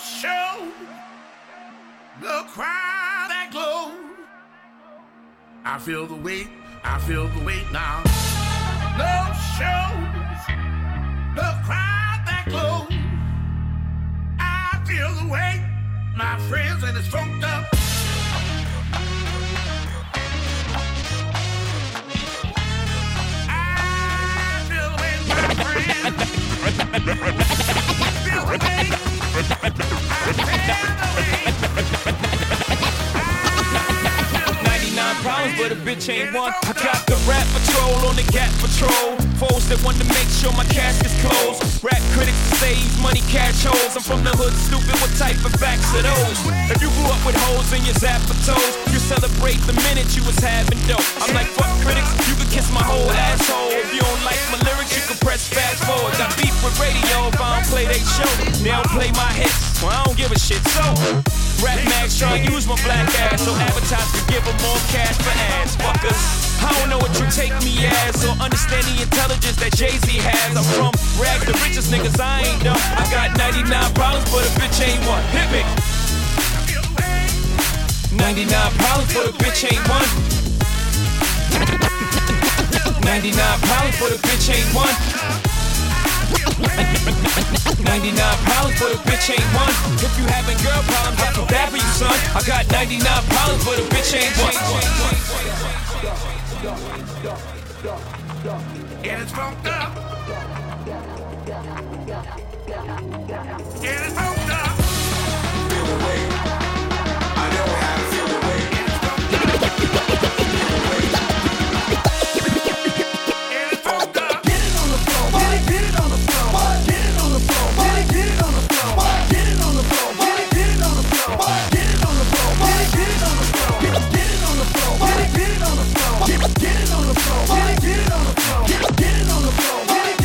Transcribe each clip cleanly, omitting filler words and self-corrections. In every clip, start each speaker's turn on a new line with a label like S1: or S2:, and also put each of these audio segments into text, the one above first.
S1: show, the crowd that glows. I feel the weight now. No shows, the crowd that glows. I feel the weight, my friends, and it's funked up. I feel the weight, my friends. Feel the weight. I feel the weight.
S2: 99 problems, but a bitch ain't one. I got the rap patrol on the Gap patrol. Foes that want to make sure my casket's closed. Rap critics that say he's money cash holes. I'm from the hood, stupid. What type of facts are those? If you grew up with hoes in your zapper toes, you celebrate the minute you was having dope. I'm like, fuck critics, you can kiss my whole asshole. If you don't like my lyrics, you can press fast forward. Got beef with radio if I don't play they show. They don't play my hits, well I don't give a shit. So Rap Max trying to use my black ass so advertisers can give them more cash for ass fuckers. I don't know what you take me as or understand the intelligence that Jay-Z has. I'm from rag the richest niggas, I ain't dumb. I got 99 problems, but a bitch ain't one. Hit me. 99 problems, but a bitch ain't one. 99 problems, but a bitch ain't one. 99 problems, but a bitch ain't one. If you having girl problems, I feel bad for you, son. I got 99 problems, but a bitch ain't one.
S1: And it's funked up. And it's funked up.
S3: Feel the weight. I know how to feel the weight.
S1: And it's funked up.
S4: Get it on the floor, get it on the floor, get it on the floor, get it on the floor, get it on the floor, get it on the floor, get it on the floor, get it on the floor, get it on the floor, get it on the floor, get it on the floor, get it on the floor, get it on the floor, get it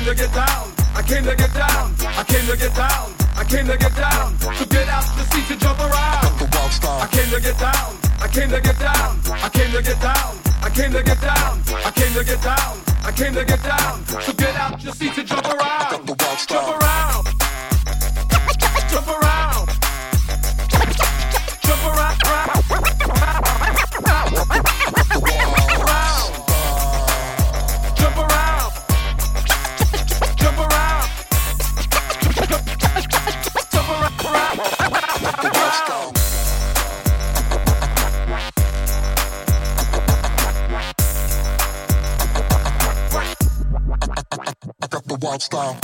S3: came to get down. I came to get down. I came to get down. I came to get down. So get out the seat and jump around. I came to get down. I came to get down. I came to get down. I came to get down. I came to get down. I came to get down. So get out your seat and jump around. Jump around. Jump around. Jump around. Jump around. Jump around. Jump around.
S5: I got the wild style.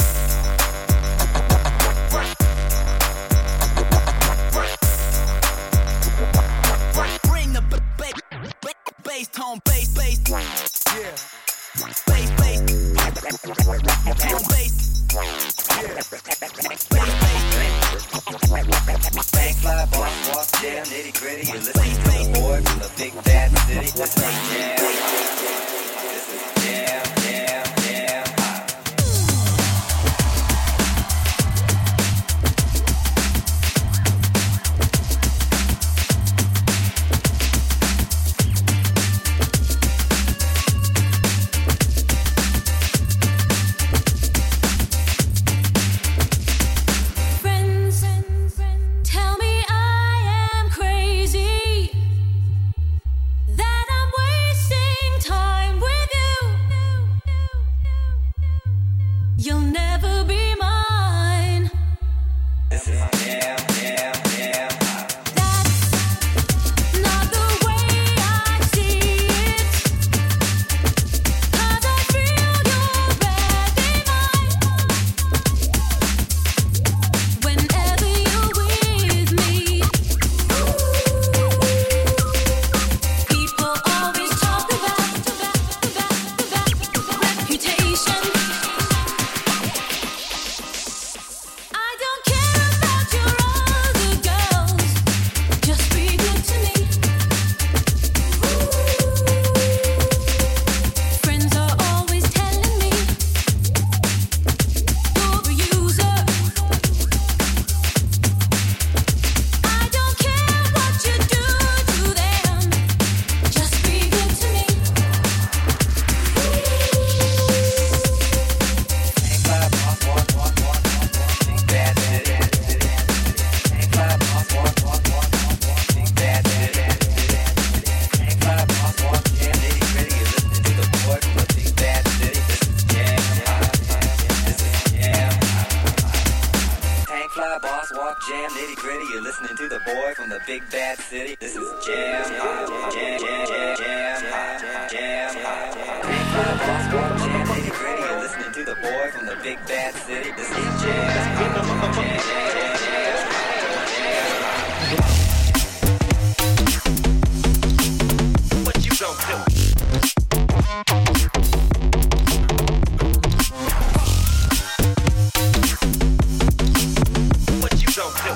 S6: Bring the bass tone, bass. Yeah. Bass. Tone bass.
S7: Bang, fly, boss, walk, jam, nitty gritty. You listen to the boy from the big bad city. This is jam. This is jam.
S8: Tell me I am crazy, that I'm wasting time with you. You'll never be mine.
S7: This is jam.
S8: That's not the way I see it, 'cause I feel you're ready mine. Whenever you're with me, people always talk about reputation. I don't care about your other girls, just be good to me. Friends are always telling me you're a user. I don't care what you do to them, just be good to me.
S7: Bang, fly, boss, walk, big bad city. Bang, fly, boss, walk, big bad city. Bang, fly, boss, walk, jam, nitty gritty. You listen to the boy from the big bad city. This is jam. This is jam. Tank fly, boss, walk, jam, nitty gritty. You're listening to the boy from the big bad city. This is jam. Tank fly, boss, walk, jam, nitty gritty. You're listening to the boy from the big bad city. This is jam.
S1: What you gon' do? What you gon' do?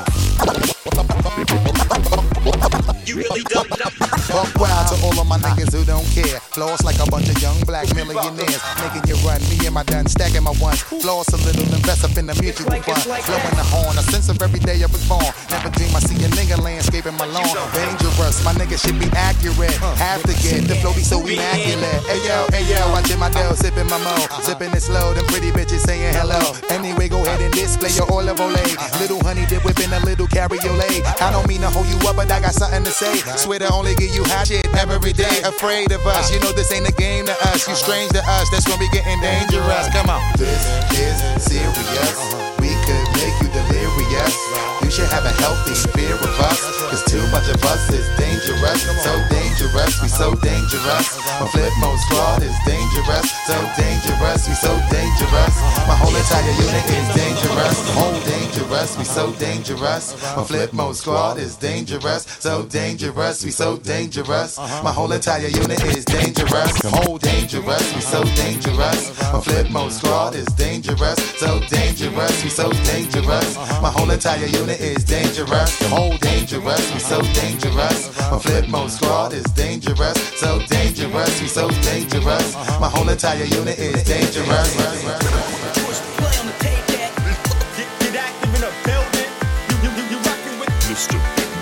S1: You really don't know.
S5: Buck wild to all of my niggas who don't care. Floss like a bunch of young black millionaires. Making you run, me and my done, stacking my ones. Floss a little, invest up in the mutual fund. Blowing the horn, a sense of every day I was born. Never dream I see a nigga landscaping my lawn. Dangerous, my nigga should be accurate. Have to get the flow be so immaculate. Hey yo, watching my dough, sipping my mo. Sipping it slow, them pretty bitches saying hello. Anyway, go ahead and display your olive olay. Little honey dip whipping a little cabriolet. I don't mean to hold you up, but I got something to say. Swear to only give you hot shit every day. Afraid of us, you know this ain't a game to us. You strange to us, that's when we getting dangerous. Come on. This is serious. We could make you delirious. You should have a healthy fear of us, 'cause too much of us is dangerous. So dangerous, we so dangerous. My flip mode squad is dangerous. So dangerous, we so dangerous. My whole entire unit is dangerous. Whole dangerous. dangerous, we so dangerous. My flip mode squad is dangerous, so dangerous, we so dangerous. My whole entire unit is dangerous, whole dangerous, we so dangerous. My flip mode squad is dangerous, so dangerous, we so dangerous. My whole entire unit is dangerous, whole dangerous, we so dangerous. My flip mode squad is dangerous, so dangerous, we so dangerous. My whole entire unit is dangerous.
S6: Push play on the tape that get active in the building. You rockin' with Mr.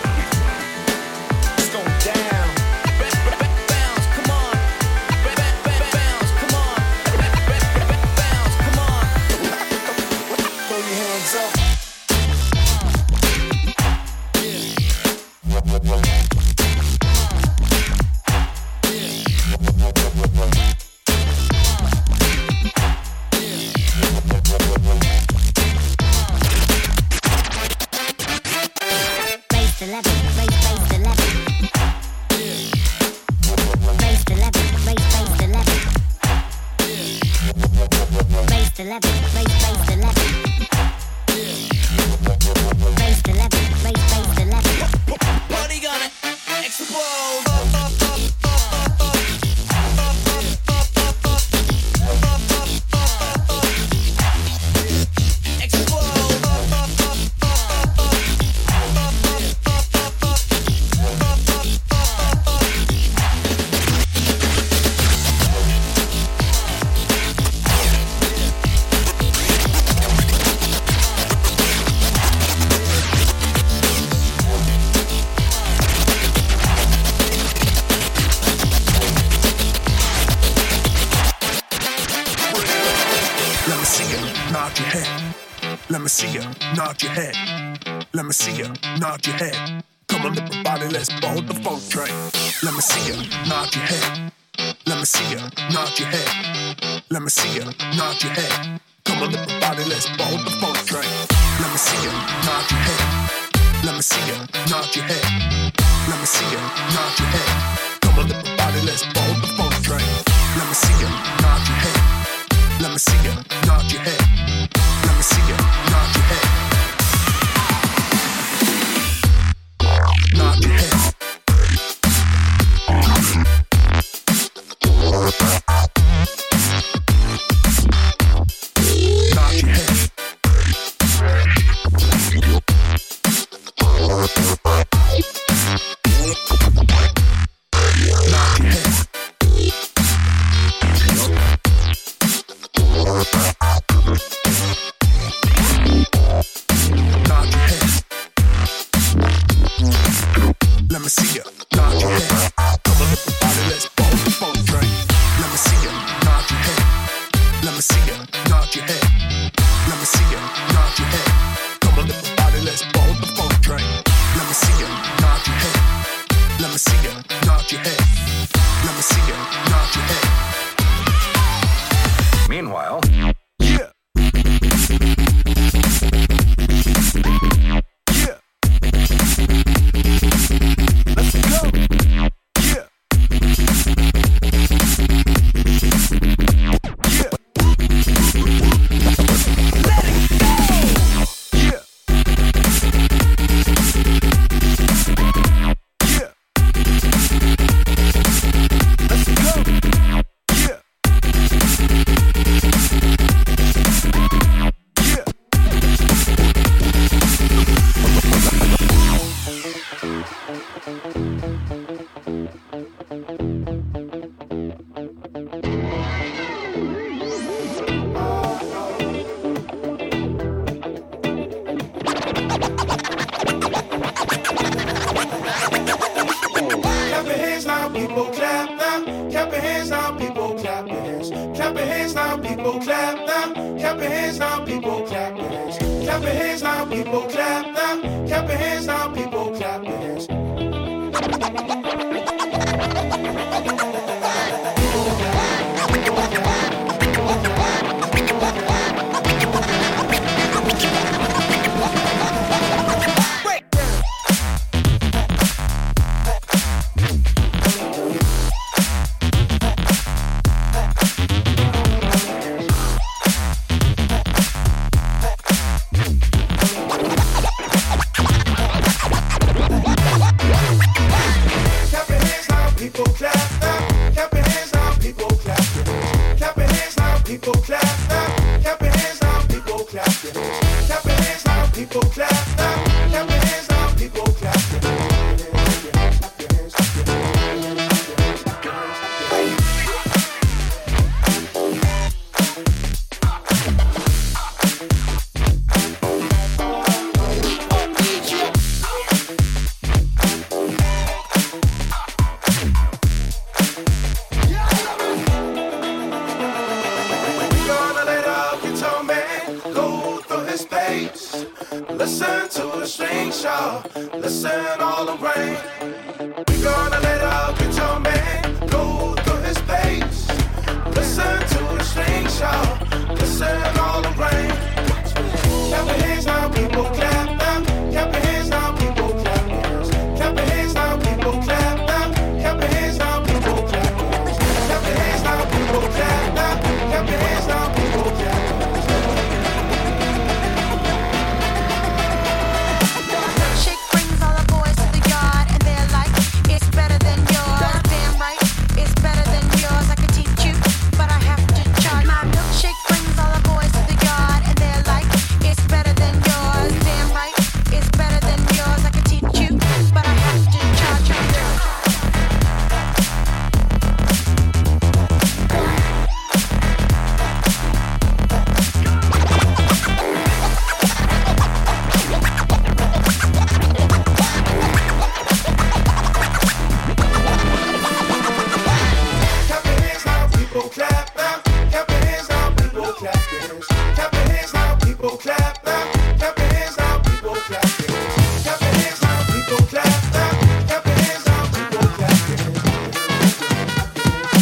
S6: It's going down. Bounce, come on. Bounce, come on. Bounce, come on. Throw your hands up. Party gonna explode.
S9: Let me see you nod your head. Let me see you nod your head. Let me see you nod your head. Come on, little body, let's board the funk train. Let me see you nod your head. Let me see you nod your head. Let me see you nod your head. Come on, little body, let's board the funk train. Let me see you nod your head. Let me see you nod your head. Let me see you nod your head. Come on, little body, let's board the funk train. Let me see you nod your head. Let me see you nod your head. Let me see you nod your head. Nod your head. Nod your head. Nod your head. Nod your head. Let me see ya. Nod your head. Come on, everybody, let's board the funk train. Let me see ya. Nod your head. Let me see ya. Nod your head. Let me see ya. Nod your head. Come on, everybody, let's board the funk train. Let me see ya. Nod your head. Let me see ya. Nod your head. Let me see ya. Nod your head.
S10: Meanwhile,
S9: Yeah. Yeah. Let's go. Yeah. Yeah. Let it go. Yeah. Yeah. Let's go. Yeah.
S3: Clap your hands now, people, clap now. Clap your hands now, people, clap your hands. Clap your hands now, people, clap now. Clap your hands now, people, clap your hands. Clap your hands now, people, clap now. Clap your hands now, people, clap your hands.
S10: go through his space. Listen to a stranger, listen all the rain. We gonna let our guitar man go through his space. Listen to a stranger, listen all the rain. Clap your hands now, people, clap now. Clap your hands now, people, clap hands. Clap your hands now, people, clap now. Clap your hands now, people, clap hands. Clap your hands now, people, clap now. Clap your hands now, people, clap hands.
S8: Chick brings all the boys to the yard and they're like, it's better than yours. Damn right, it's better than yours. I could teach you, but I have to charge. My milkshake brings all the boys to the yard and they're like, it's better than yours. Damn right, it's better than yours. I could teach you, but I have to charge you.
S10: Clap your hands now, people, clap now. Clap your hands now, people, clap hands. Clap your hands now, people, clap now. Clap your hands now, people, clap hands. Clap your hands now, people, clap now. Clap your hands now, people, clap hands.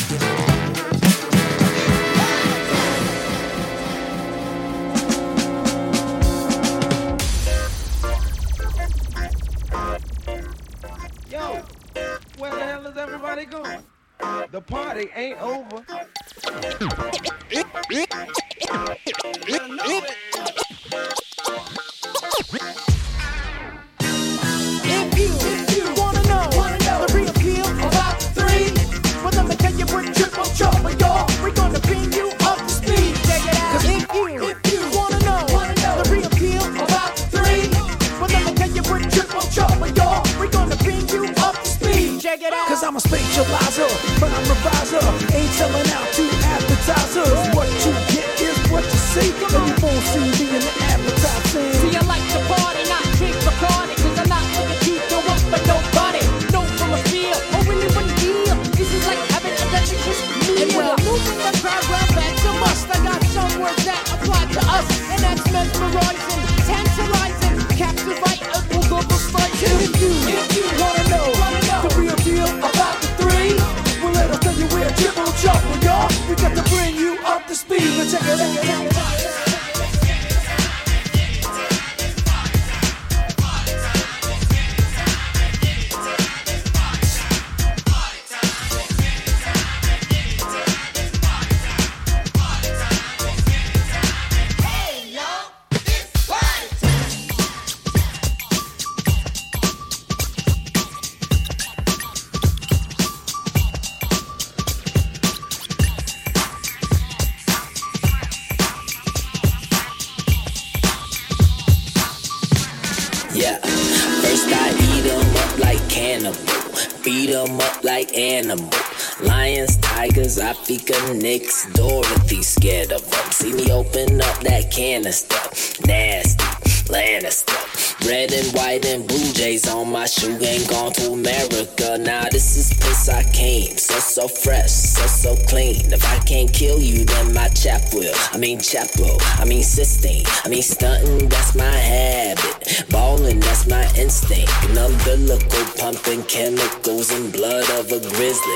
S3: Yo, where the hell is everybody going? The party ain't over.
S4: If you wanna know the real deal about three, well let me tell you we're triple trouble, y'all. We're gonna bring you up to speed. Check it out. 'Cause if you wanna know the real deal about three, well let me tell you we're triple trouble, y'all. We're gonna bring you up to speed. Check it out. 'Cause I'm a spatializer, but I'm a reviser. Ain't selling out to appetizers. What you get is what you see, and you won't see me in the advertising. See, I like to party, not drink Bacardi, 'cause I'm not looking to go up for nobody. No from a feel, or really one deal. This is like having a delicious meal. And we're moving the crowd, well, that's a must. I got some words that apply to us, and that's mesmerizing, tantalizing, captivating, will go the fight. If you wanna know the real deal about the three, well, let us tell you we're triple trouble, y'all. We got to bring you up to speed. Now check it out.
S6: Yeah, first I eat 'em up like cannibal, beat 'em up like animal. Lions, tigers, Africa, Knicks, Dorothy scared of 'em. See me open up that canister, nasty, Lannister. Red and white and blue jays on my shoe, ain't gone to America. Now this is piss I came, so fresh, so clean. If I can't kill you, then my chap will. I mean chapo, I mean sistine, I mean stunting, that's my habit. Ballin', that's my instinct. An umbilical pumping chemicals and blood of a grizzly.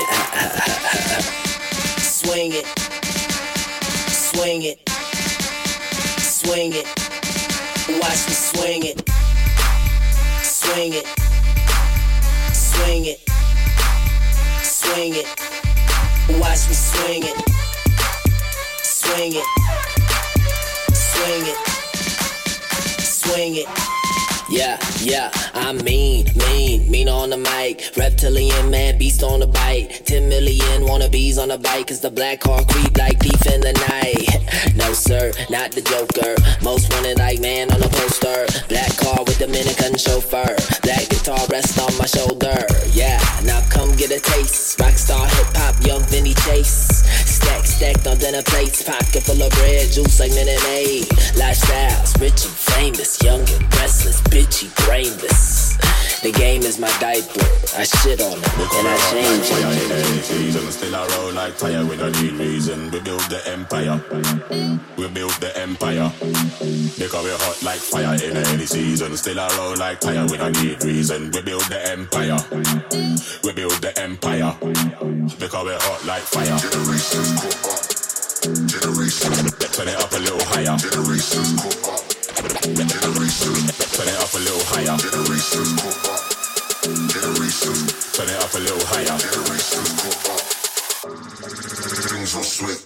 S6: Swing it, swing it, swing it. Watch me swing it, swing it, swing it, swing it. Watch me swing it, swing it, swing it, swing it. Yeah, I'm mean on the mic. Reptilian man, beast on the bite. 10 million wannabes on the bike, 'cause the black car creep like thief in the night. No sir, not the Joker. Most wanted like man on a poster. Black car with Dominican chauffeur. Black guitar rest on my shoulder. Yeah, now come get a taste. Rockstar hip hop, young Vinny Chase. Stacked on dinner plates. Pocket full of bread, juice like Minute Maid. Lifestyles, rich and famous. Young and restless, bitchy, brainless. The game is my diaper. I shit on it and I change it.
S11: Still around like fire, we don't need reason. We build the empire. We build the empire. empire. Because we hot like fire in any season. Still a roll like tire, we don't need reason. We build the empire. We build the empire. Because we hot like fire.
S10: Generations go up. Generations.
S11: Turn it up a little higher.
S10: Generations go up. Generations.
S11: Turn it up a little higher.
S10: Generations go up. Generations.
S11: Turn it up a little higher.
S10: Generations go up. Things will switch.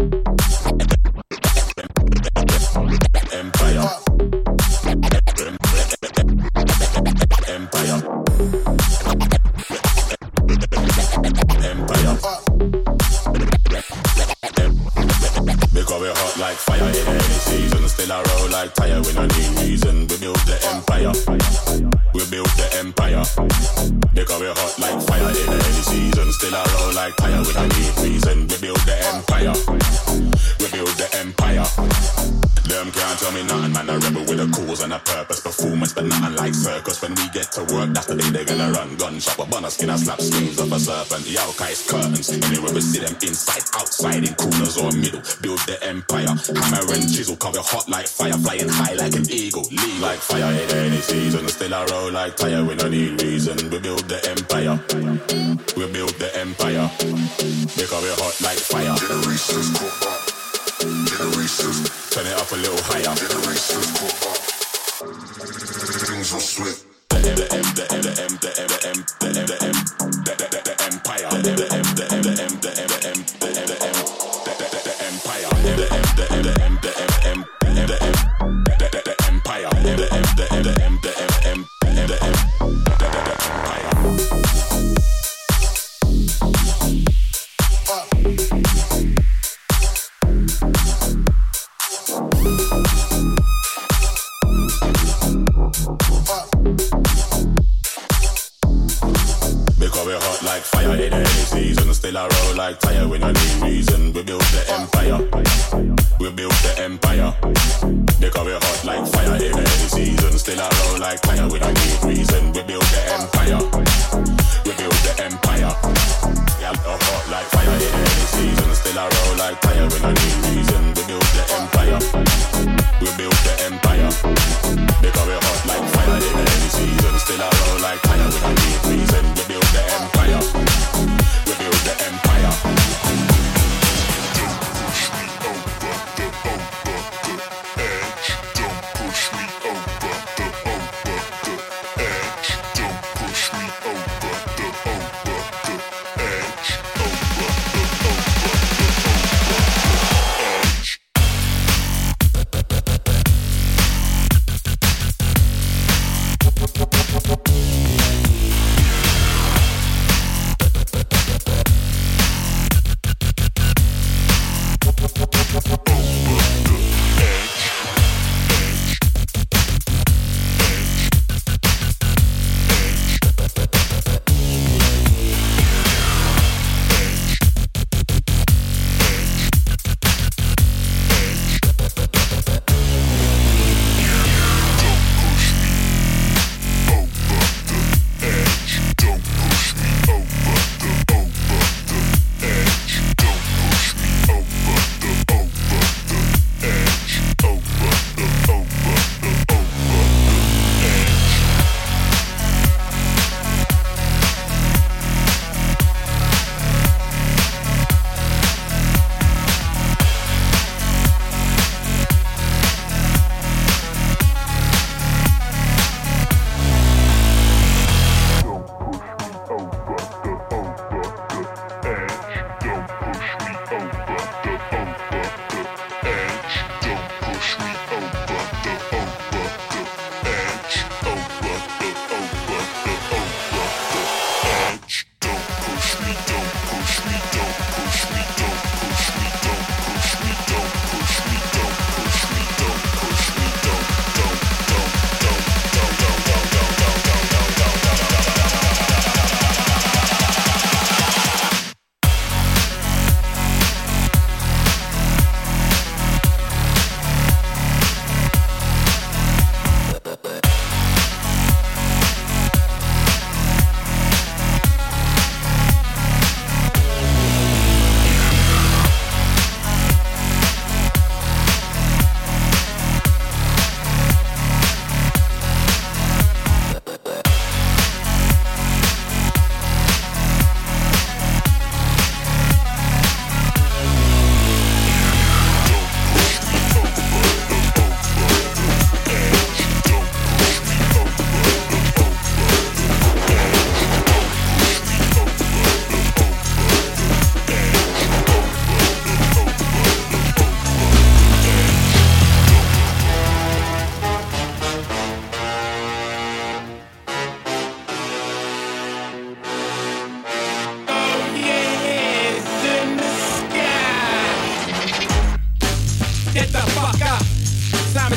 S11: Empire. Empire. Empire. Because we're hot like fire in any season. Still a roll like tire, we don't need reason. We build the empire. We build the empire. Because we're hot like fire in any season. Still a roll like tire, we don't need reason. We build the empire. We build the empire. Them can't tell me nothing, man. A rebel with a cause and a purpose. Performance, but nothing like circus. When we get to work, that's the day they're gonna run. Gunshot, a bunner skin, I slap schemes of a serpent. The outcast curtains. Anywhere we see them inside, outside, in corners or middle. Build the empire. Hammer and chisel, cover hot like fire. Flying high like an eagle. Lead like fire in any season. Still a roll like tire, we don't need reason. We build the empire. We build the empire. Because we're hot like fire.
S10: Generations go up. Generations.
S11: Turn it up a little higher.
S10: Generations go up. Things will switch.
S11: The empire. Because we're hot like fire in any season. Still a roll like tire, we don't need reason. We build the empire. We build the empire. Because we're hot like fire in any season. Still a roll like tire, we don't need reason. We build the empire. We build the empire. Yeah, hot like fire in any season. Still a roll like tire, we don't need reason. We build the empire. We build the empire. Because we're hot like fire in any season. Still a roll like tire, we don't need reason. We build the empire. We build the empire.
S10: Don't push me over the edge. Don't push me over the edge. Don't push me over the edge.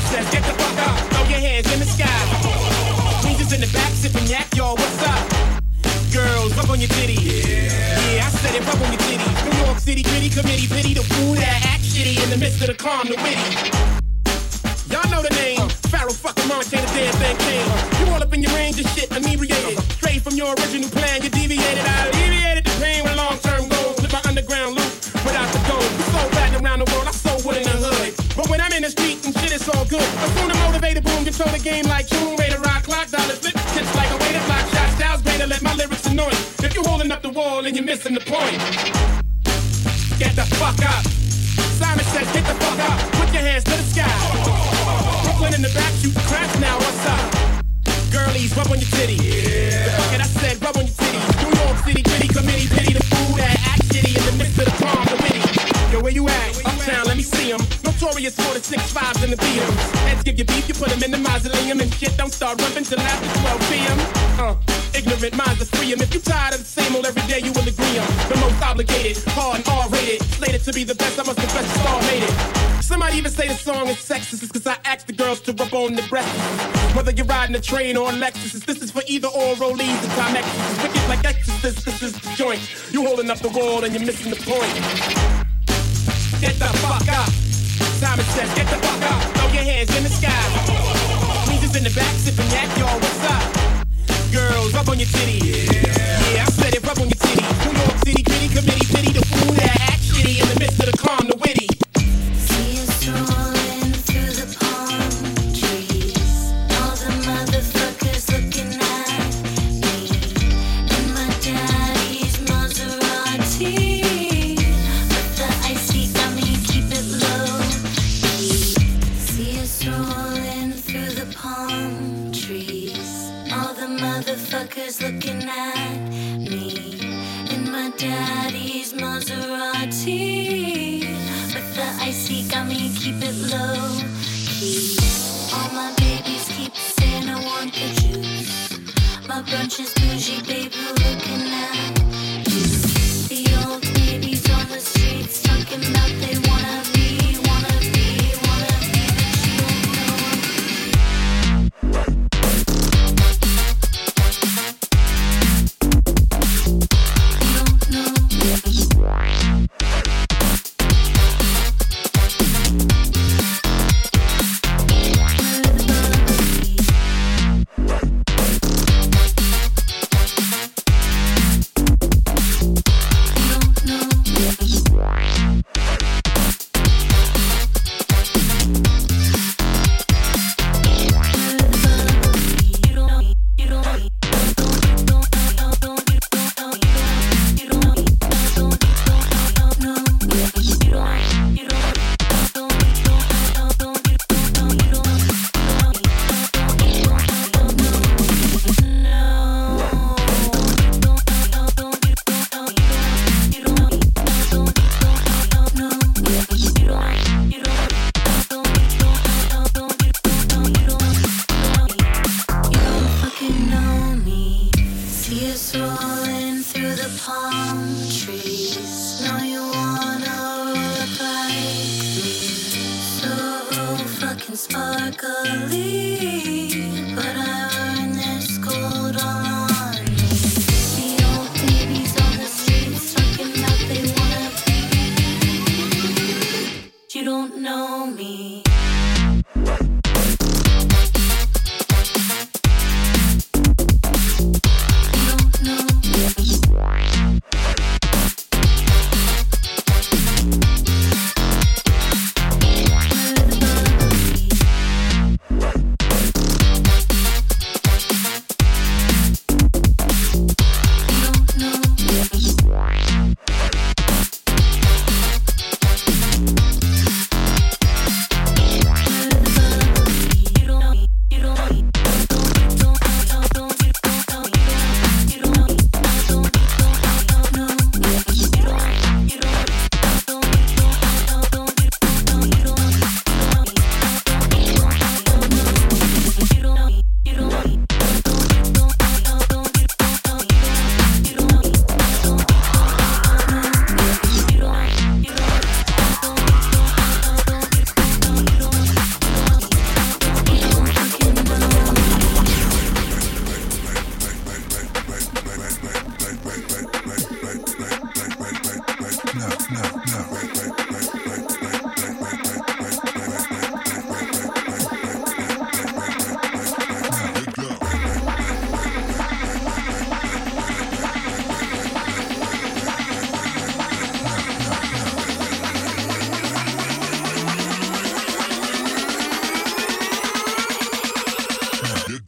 S2: says, get the fuck up, throw your hands in the sky. Queens in the back, sipping yak, y'all, what's up? Girls, rub on your titty. Yeah, I said it, rub on your titty. New York City, gritty committee, pity the fool that act shitty in the midst of the calm, the witty. Y'all know the name, Pharaoh fucking Montana, damn thing came. You all up in your range of shit, inebriated. Straight from your original plan, you deviated. I alleviated the pain with long-term goals. With my underground loop, without the gold. We so bad around the world, I so wood in the hood. But when I'm in the street and shit, it's all good. I'm soon to motivated, boom, control the game like June. Way to rock, clock, dollars, flip, hits like a way to block shots. Styles greater, let my lyrics annoy. If you holding up the wall and you're missing the point, get the fuck up. Simon says, get the fuck up. Put your hands to the sky. Brooklyn in the back, shoot the crash now, what's up? Girlies, rub on your titty. Yeah. The fuck it, I said, rub on your titty. New York City, gritty committee, pity the fool that act shitty in the midst of the calm, the witty. Yo, where you at? Uptown, let me see them. Notorious for the 6'5s and the BMs. Heads give you beef, you put them in the mausoleum. And shit don't start rubbing till after 12 p.m. Ignorant minds are free 'em. If you tired of the same old every day, you will agree 'em. The most obligated, hard and R-rated. Slated to be the best, I must confess the star made it. Somebody even say the song is sexist, cause I asked the girls to rub on the breasts. Whether you're riding a train or a Lexus, this is for either or rollies and Timexes. Wicked like Exorcist, this is the joint. You holding up the wall and you're missing the point. Get the fuck up. Simon says, get the fuck up. Throw your hands in the sky. Queens is in the back, sipping yak, y'all, what's up? Girls, rub on your titty. Yeah, I said it, rub on your titty. New York City, gritty committee, pity the fool that act shitty in the midst of the calm, the witty.
S12: See us strolling through the palm trees. All the motherfuckers looking at me in my daddy's Maserati. But the icy got me, keep it low. See us strolling through the palm trees. All the motherfuckers looking at me in my daddy's Maserati. But the icy got me, keep it low key. All my babies keep saying I want the juice. My brunch is bougie, baby, looking at you. The old ladies on the streets talking about they wanna be, but you don't know.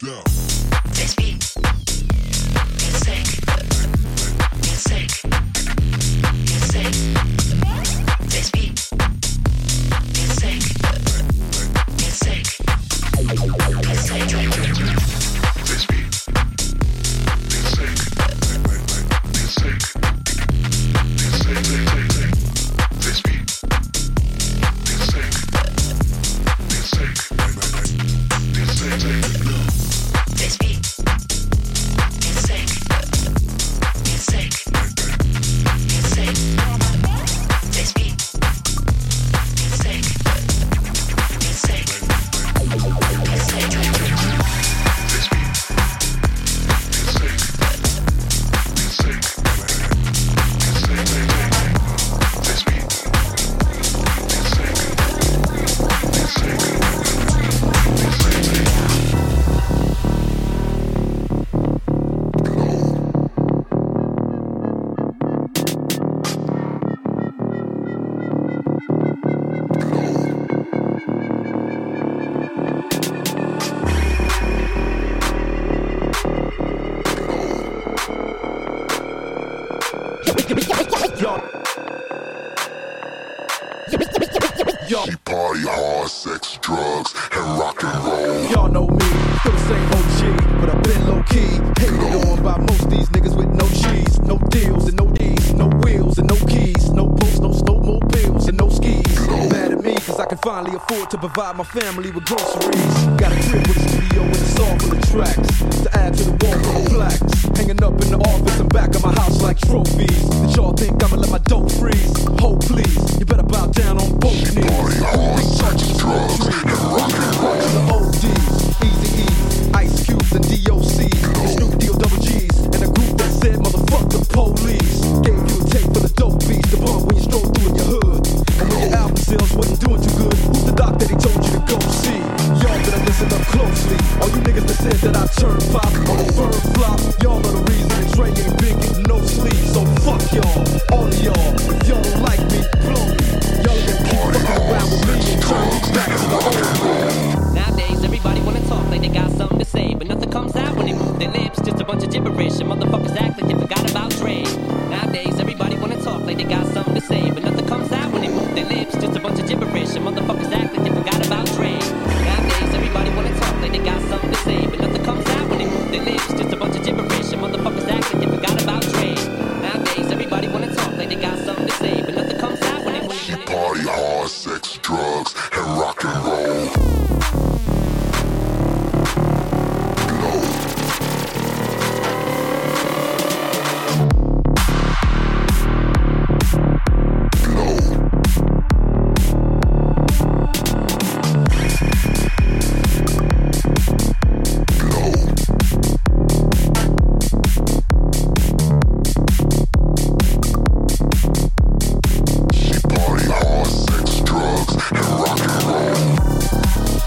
S12: This beat is sick. It's sick. It's sick. This beat is sick. It's sick. It's sick.
S9: This beat is sick. It's sick. It's sick. This beat is sick. It's sick. It's sick.
S12: This beat is sick. It's sick. It's sick. This beat is sick. It's sick. It's sick.
S9: This beat is sick. It's sick. It's sick. This beat is sick. It's sick. She party hard, sex, drugs, and rock and roll.
S3: Y'all know me, still the same OG, but I've been low key. Hated on by most these niggas with no cheese, no deals and no D's, no wheels and no keys, no boats, no snowmobiles and no skis. Mad at me, cause I can finally afford to provide my family with groceries. Got a crib with a studio and a song full of tracks to add to the wall full of plaques. Hanging up in the office and back of my house like trophies. Did y'all think I'ma let my dough freeze? Hold please, you better bow down on both knees.
S9: Party hard, sex, drugs, and rock and roll.
S3: The ODs, Easy E's, Ice Cubes and DOC, and Snoop D-O double G's, and a group that said motherfuck the police. Gave you a tape for the dope beats, the bump when you stroll through in your hood. And when your album sales wasn't doing too good, who's the doc that he told you to go see? Y'all better listen up closely. All you niggas that said that I turn pop or the firm flop, y'all know the reason that Dre ain't been getting no sleep. So fuck y'all, all of y'all. If y'all don't like me, blow me. Y'all gonna keep fucking around with me and turn me back to the old way.
S13: Nowadays, everybody wanna talk like they got something to say, but nothing comes out when they move their lips. Just a bunch of gibberish, and motherfuckers act like they forgot about Dre. Nowadays, everybody wanna talk like they got something to say, but nothing comes out when they move their lips. Just a bunch of gibberish, and motherfuckers act like they forgot about Dre. Nowadays, everybody wanna talk like they got something to say, but nothing comes out when they move their lips. Just a bunch of gibberish, and motherfuckers act like they forgot about Dre. Nowadays, everybody wanna talk like they got something to say, but nothing comes out when they move their lips.
S9: Party hard, sex, drugs, and rock and roll. Party hard, sex, drugs, and rock and roll.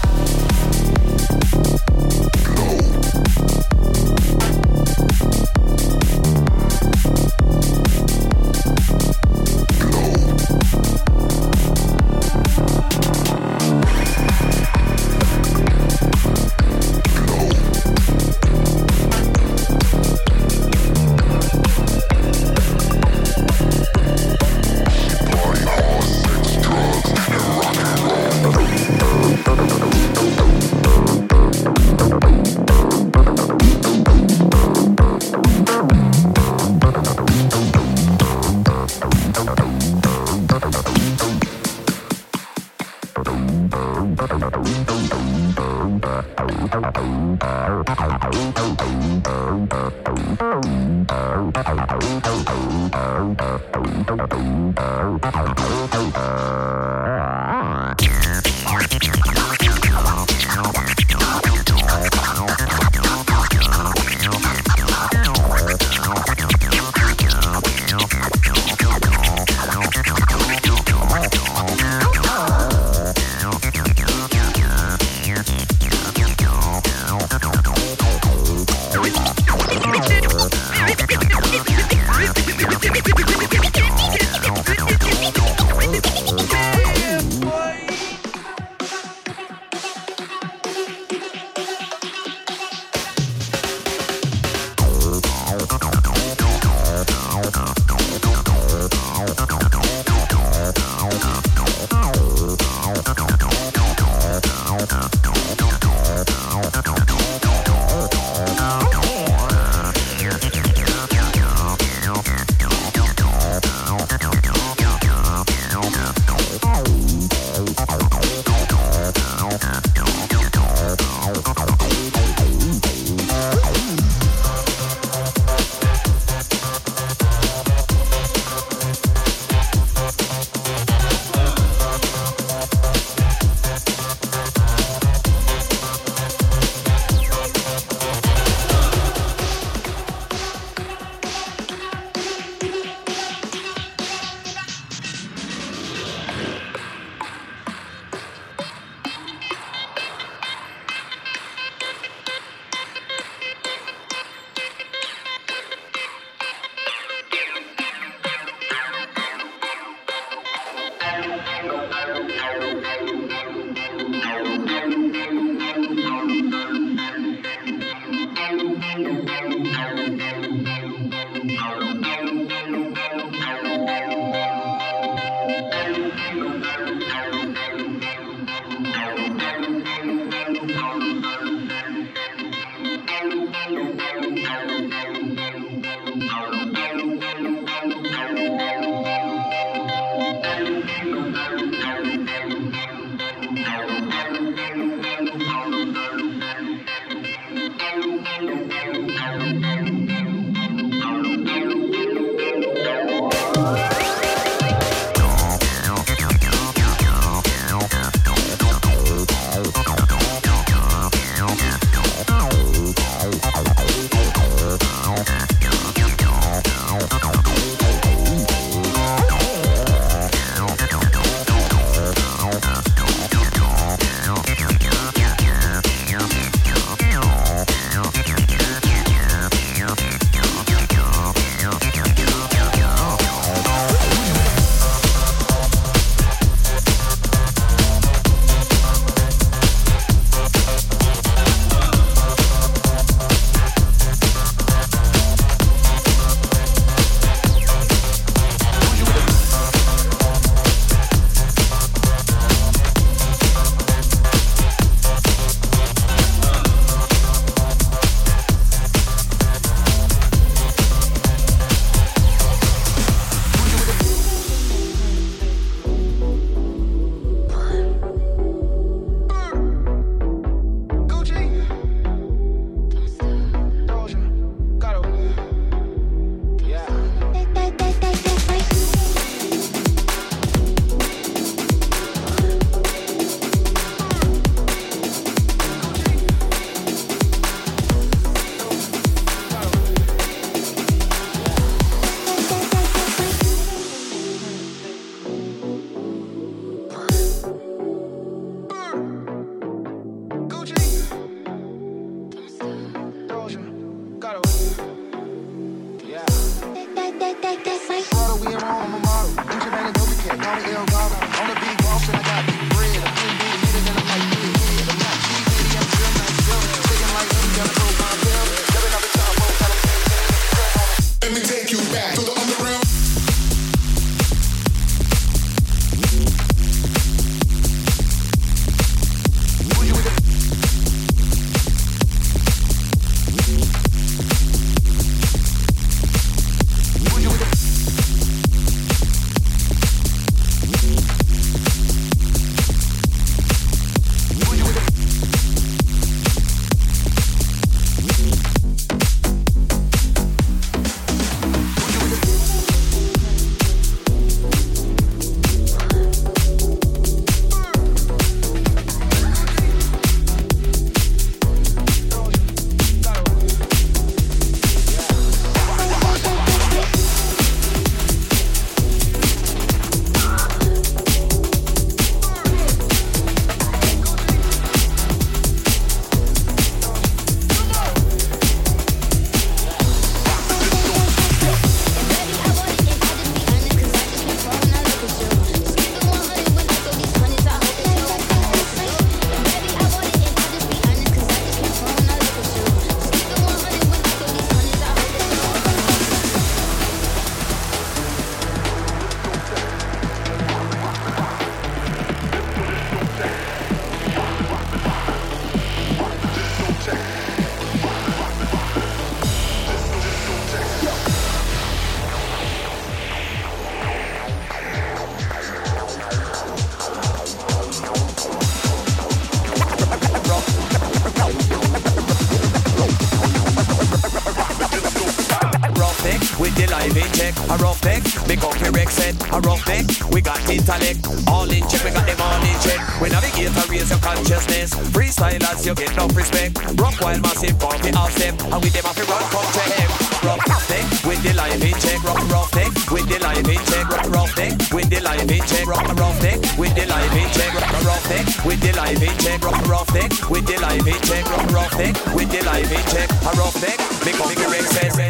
S14: life in check. A rough neck, make up your Rex said. A rough neck, we got intellect. All in check, we got them all in check. We navigate to raise your consciousness. Freestylers, you get no respect. Rock while massive, coffee off step. And with them off run, come to him. Rough neck, with the life in check. Rough neck, with the life in check. Rough neck, with the life in check. Rough neck, with the life in check. Rough neck, with the life in check. Rough neck, with the life in check. Rough neck, with the life in check. A rough neck, make up your Rex says.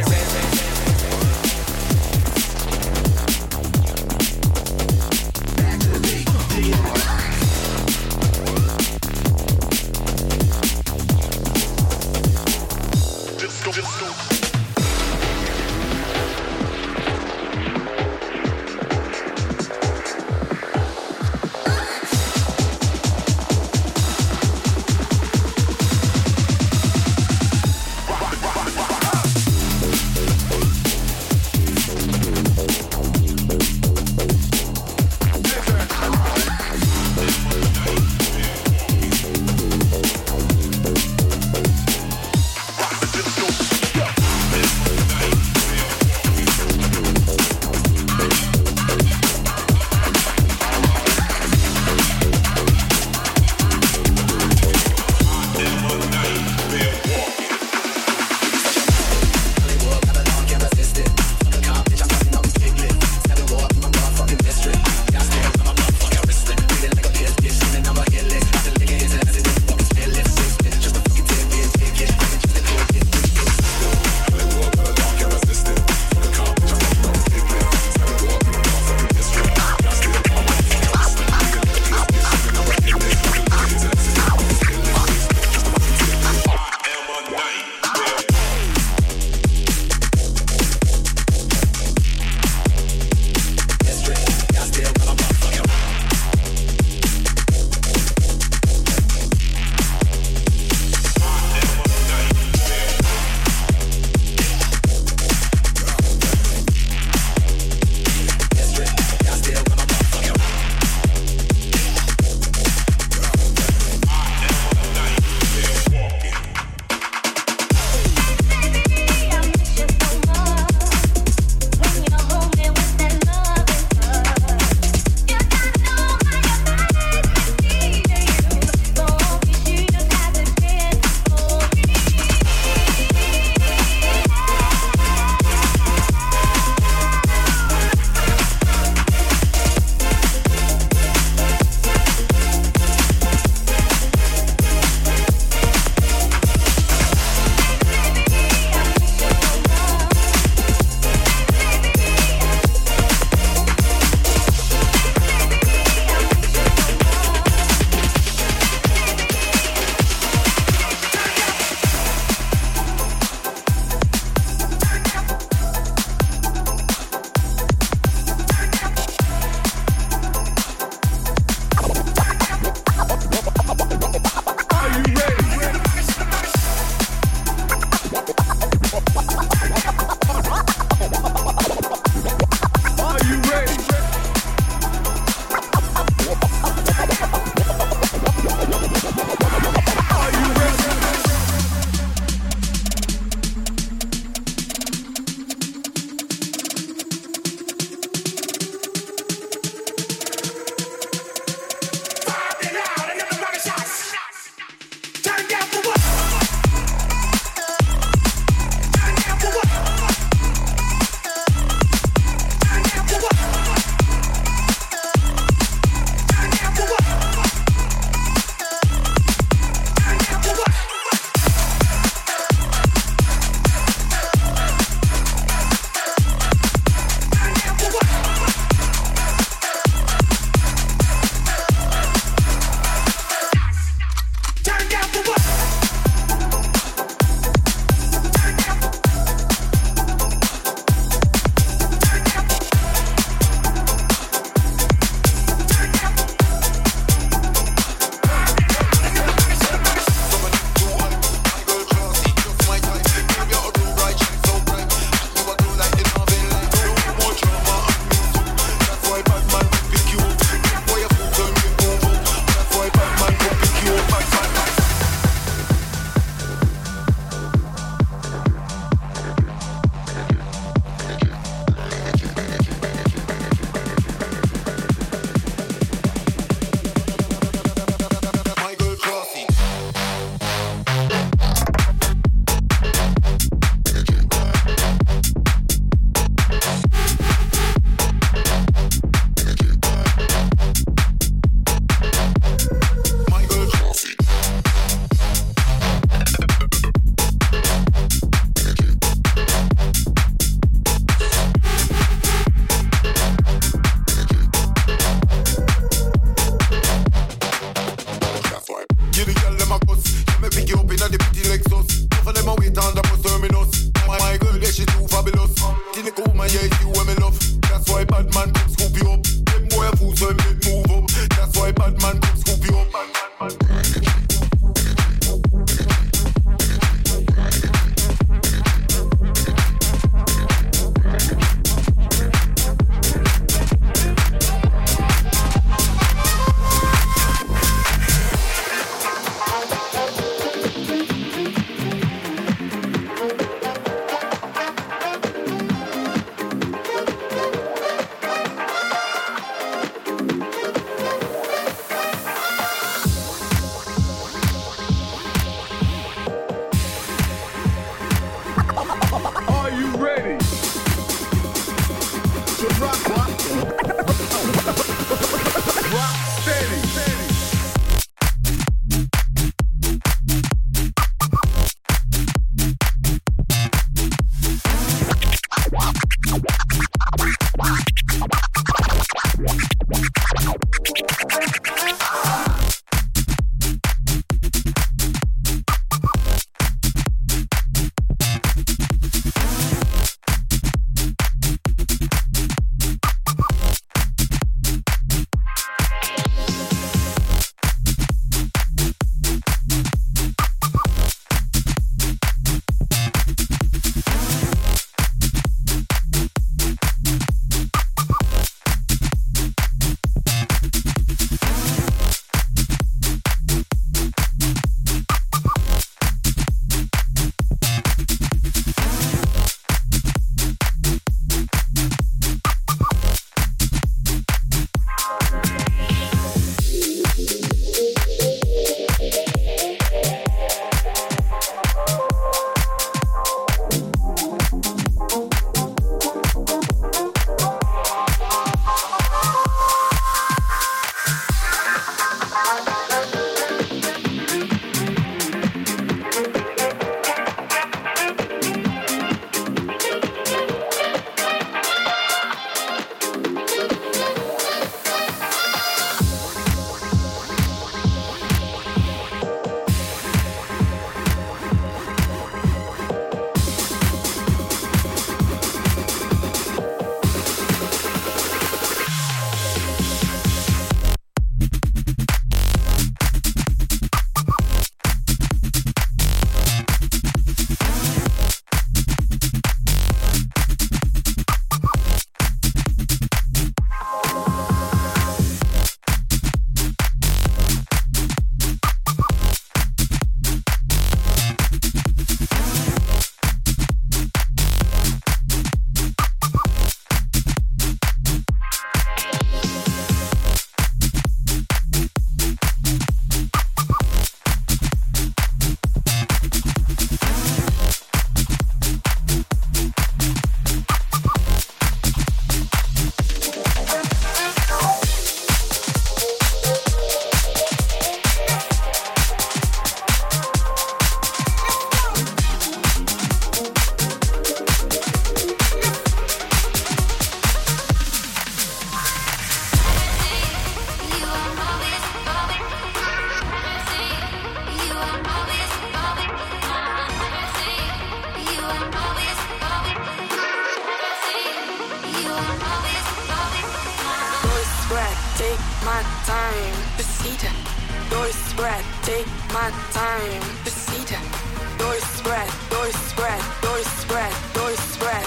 S15: time. Proceed. Doors spread. Take my time. Proceed. Doors spread. Doors spread. Doors spread. Doors spread.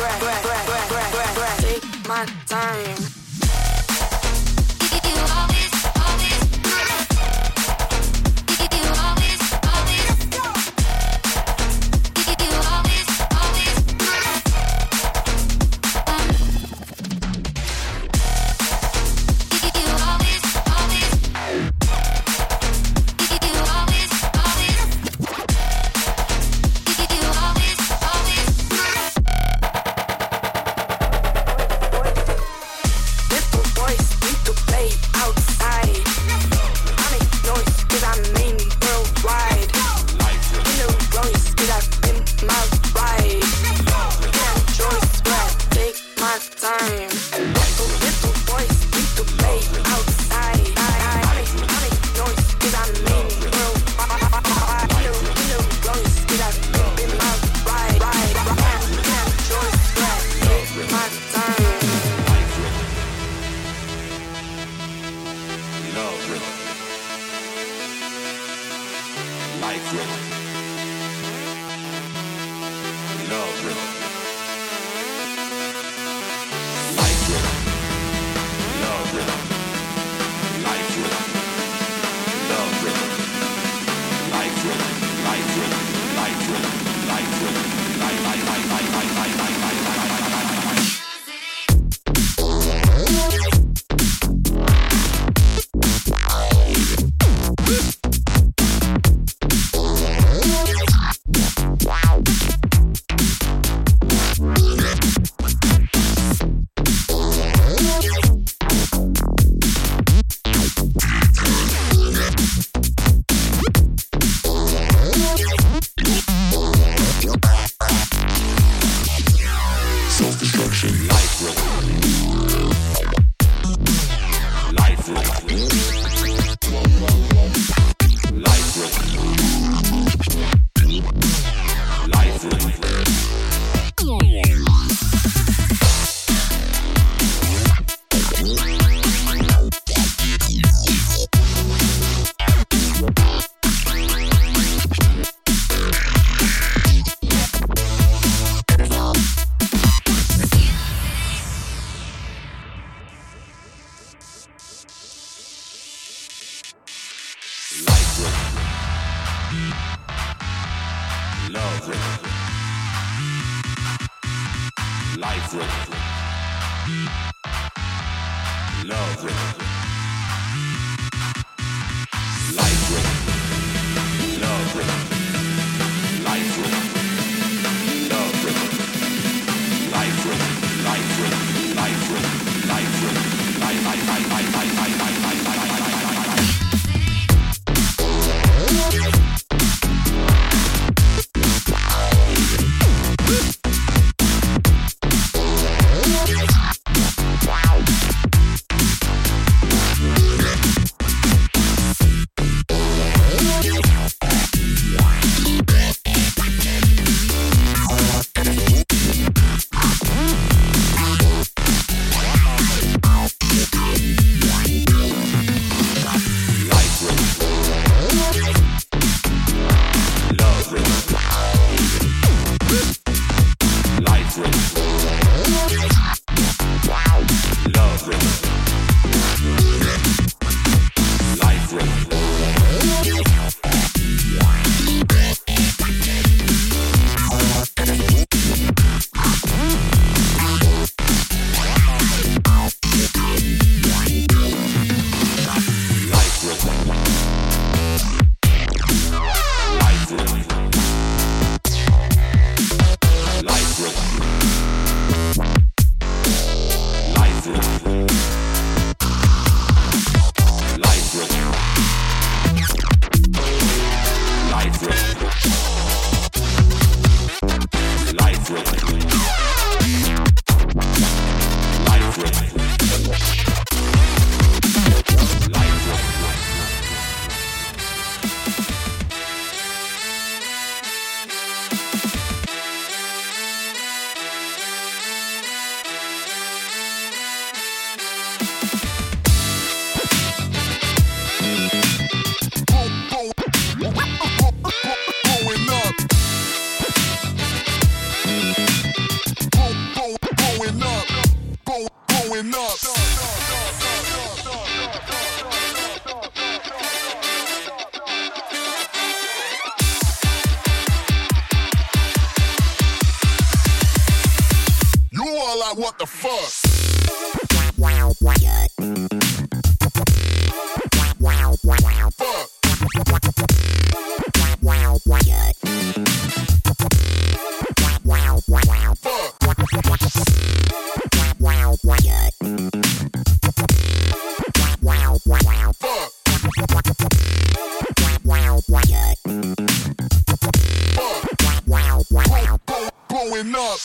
S15: Take my time.
S16: what the fuck? Blowing up.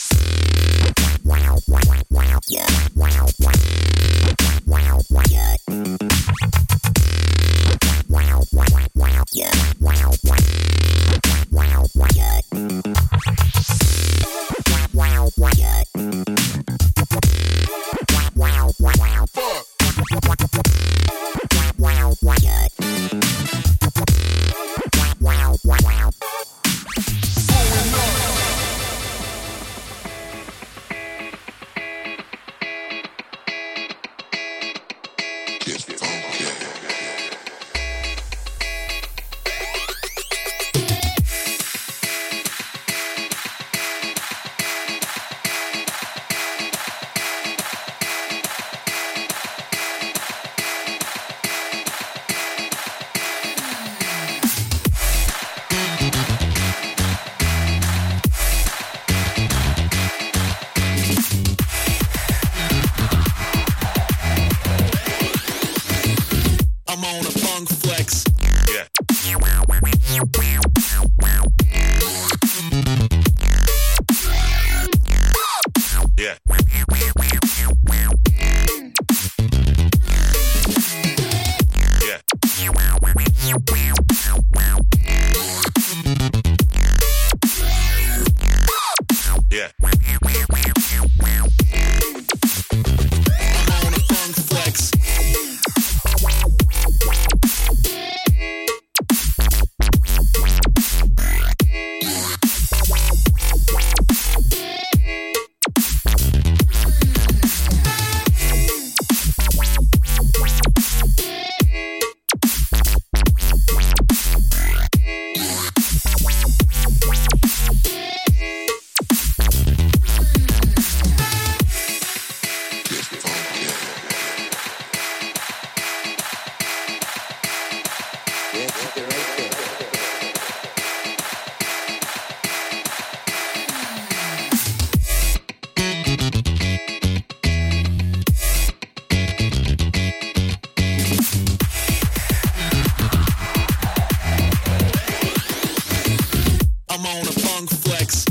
S16: I'm on a funk flex. Yeah. Yeah. Yeah. I'm on a funk flex. I'm on a funk flex.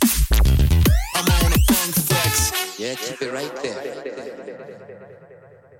S16: I'm on a funk flex.
S17: Yeah, keep it right there.